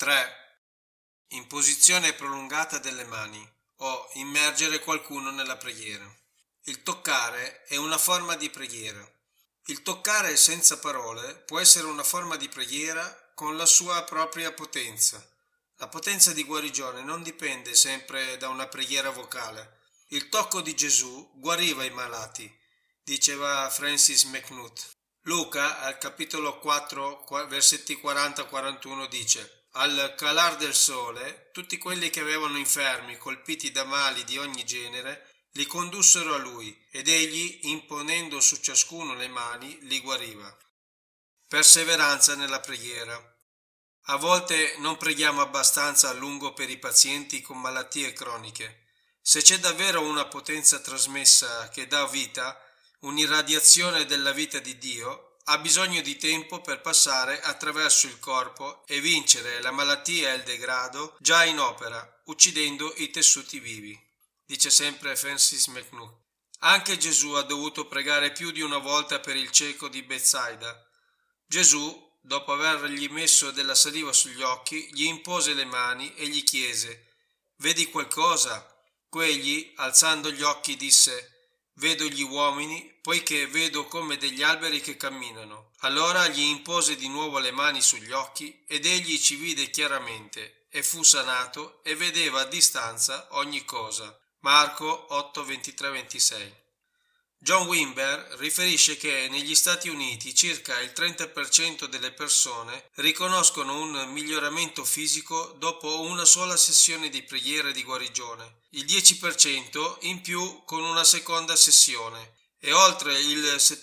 3. Imposizione prolungata delle mani o immergere qualcuno nella preghiera. Il toccare è una forma di preghiera. Il toccare senza parole può essere una forma di preghiera con la sua propria potenza. La potenza di guarigione non dipende sempre da una preghiera vocale. Il tocco di Gesù guariva i malati, diceva Francis McNutt. Luca, al capitolo 4, versetti 40-41 dice: Al calar del sole, tutti quelli che avevano infermi colpiti da mali di ogni genere li condussero a lui, ed egli, imponendo su ciascuno le mani, li guariva. Perseveranza nella preghiera. A volte non preghiamo abbastanza a lungo per i pazienti con malattie croniche. Se c'è davvero una potenza trasmessa che dà vita, un'irradiazione della vita di Dio, ha bisogno di tempo per passare attraverso il corpo e vincere la malattia e il degrado già in opera, uccidendo i tessuti vivi, dice sempre Francis McNutt. Anche Gesù ha dovuto pregare più di una volta per il cieco di Betsaida. Gesù, dopo avergli messo della saliva sugli occhi, gli impose le mani e gli chiese: «Vedi qualcosa?» Quegli, alzando gli occhi, disse: «Vedo gli uomini, poiché vedo come degli alberi che camminano». Allora gli impose di nuovo le mani sugli occhi, ed egli ci vide chiaramente, e fu sanato, e vedeva a distanza ogni cosa. Marco 8, 23-26. John Wimber riferisce che negli Stati Uniti circa il 30% delle persone riconoscono un miglioramento fisico dopo una sola sessione di preghiera di guarigione, il 10% in più con una seconda sessione e oltre il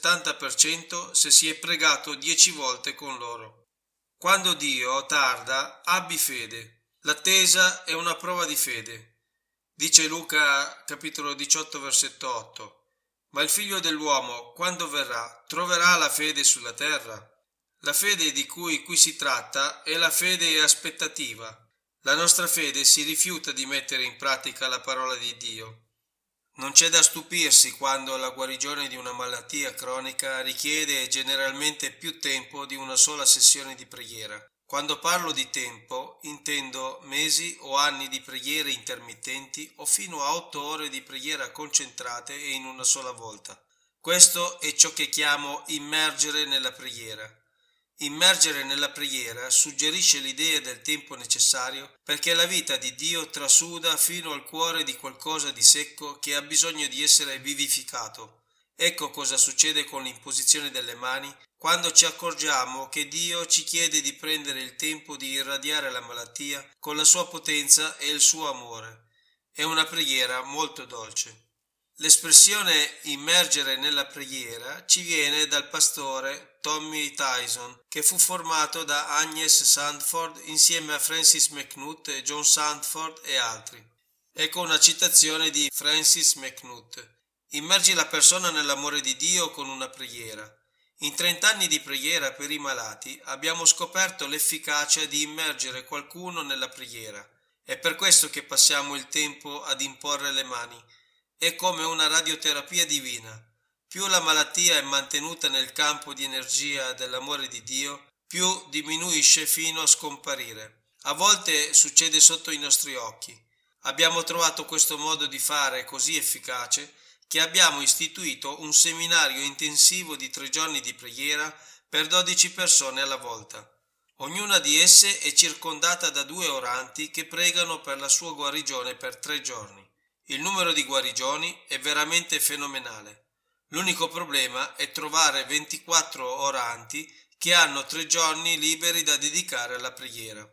70% se si è pregato 10 volte con loro. Quando Dio tarda, abbi fede. L'attesa è una prova di fede. Dice Luca capitolo 18 versetto 8. Ma il figlio dell'uomo, quando verrà, troverà la fede sulla terra? La fede di cui qui si tratta è la fede aspettativa. La nostra fede si rifiuta di mettere in pratica la parola di Dio. Non c'è da stupirsi quando la guarigione di una malattia cronica richiede generalmente più tempo di una sola sessione di preghiera. Quando parlo di tempo, intendo mesi o anni di preghiere intermittenti o fino a 8 ore di preghiera concentrate e in una sola volta. Questo è ciò che chiamo immergere nella preghiera. Immergere nella preghiera suggerisce l'idea del tempo necessario perché la vita di Dio trasuda fino al cuore di qualcosa di secco che ha bisogno di essere vivificato. Ecco cosa succede con l'imposizione delle mani quando ci accorgiamo che Dio ci chiede di prendere il tempo di irradiare la malattia con la sua potenza e il suo amore. È una preghiera molto dolce. L'espressione immergere nella preghiera ci viene dal pastore Tommy Tyson, che fu formato da Agnes Sandford insieme a Francis McNutt e John Sandford e altri. Ecco una citazione di Francis McNutt. Immergi la persona nell'amore di Dio con una preghiera. In 30 anni di preghiera per i malati abbiamo scoperto l'efficacia di immergere qualcuno nella preghiera. È per questo che passiamo il tempo ad imporre le mani. È come una radioterapia divina. Più la malattia è mantenuta nel campo di energia dell'amore di Dio, più diminuisce fino a scomparire. A volte succede sotto i nostri occhi. Abbiamo trovato questo modo di fare così efficace che abbiamo istituito un seminario intensivo di 3 giorni di preghiera per 12 persone alla volta. Ognuna di esse è circondata da 2 oranti che pregano per la sua guarigione per 3 giorni. Il numero di guarigioni è veramente fenomenale. L'unico problema è trovare 24 oranti che hanno 3 giorni liberi da dedicare alla preghiera.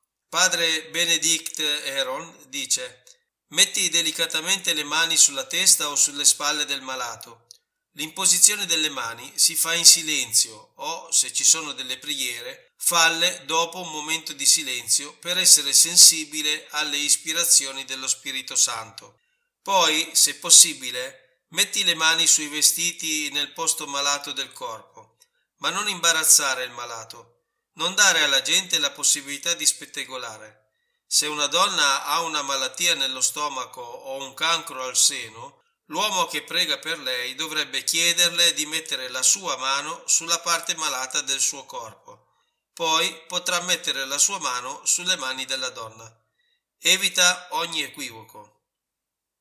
Padre Benedict Aaron dice: metti delicatamente le mani sulla testa o sulle spalle del malato. L'imposizione delle mani si fa in silenzio o, se ci sono delle preghiere, falle dopo un momento di silenzio per essere sensibile alle ispirazioni dello Spirito Santo. Poi, se possibile, metti le mani sui vestiti nel posto malato del corpo, ma non imbarazzare il malato, non dare alla gente la possibilità di spettegolare. Se una donna ha una malattia nello stomaco o un cancro al seno, l'uomo che prega per lei dovrebbe chiederle di mettere la sua mano sulla parte malata del suo corpo. Poi potrà mettere la sua mano sulle mani della donna. Evita ogni equivoco.